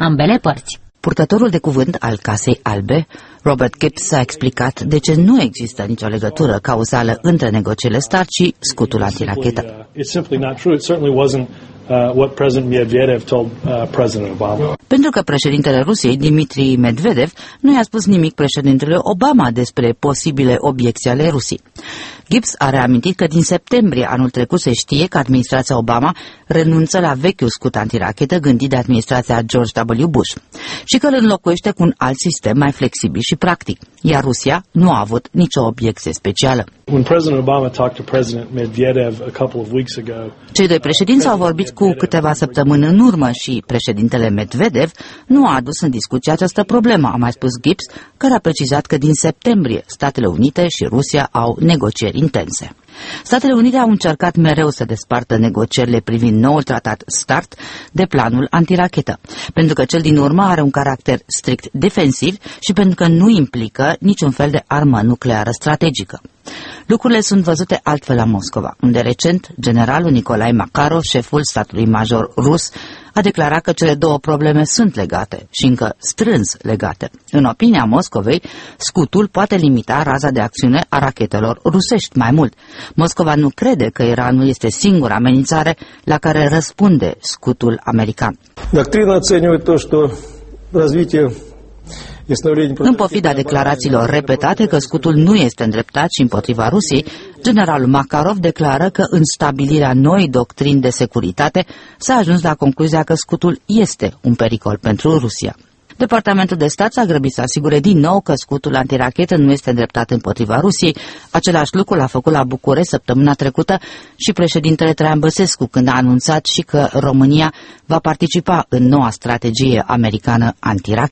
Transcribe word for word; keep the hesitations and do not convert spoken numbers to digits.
ambele părți. Purtătorul de cuvânt al Casei Albe, Robert Gibbs, a explicat de ce nu există nicio legătură cauzală între negocierile START și scutul antirachetă. Pentru că președintele Rusiei, Dmitri Medvedev, nu i-a spus nimic președintele Obama despre posibile obiecții ale Rusiei. Gibbs a reamintit că din septembrie anul trecut se știe că administrația Obama renunță la vechiul scut antirachetă gândit de administrația George W. Bush și că îl înlocuiește cu un alt sistem mai flexibil și practic, iar Rusia nu a avut nicio obiecție specială. Cei doi președinți au vorbit cu câteva săptămâni în urmă și președintele Medvedev nu a adus în discuție această problemă, a mai spus Gibbs, care a precizat că din septembrie Statele Unite și Rusia au negocieri intense. Statele Unite au încercat mereu să despartă negocierile privind noul tratat START de planul antirachetă, pentru că cel din urmă are un caracter strict defensiv și pentru că nu implică niciun fel de armă nucleară strategică. Lucrurile sunt văzute altfel la Moscova, unde recent generalul Nicolae Makarov, șeful statului major rus, a declarat că cele două probleme sunt legate și încă strâns legate. În opinia Moscovei, scutul poate limita raza de acțiune a rachetelor rusești mai mult. Moscova nu crede că Iranul este singura amenințare la care răspunde scutul american. Doctrina оценивает то, что развитие În pofida declarațiilor repetate că scutul nu este îndreptat și împotriva Rusiei, generalul Makarov declară că în stabilirea noii doctrini de securitate s-a ajuns la concluzia că scutul este un pericol pentru Rusia. Departamentul de stat s-a grăbit să asigure din nou că scutul antirachetă nu este îndreptat împotriva Rusiei. Același lucru l-a făcut la București săptămâna trecută și președintele Traian Băsescu, când a anunțat și că România va participa în noua strategie americană antirachetă.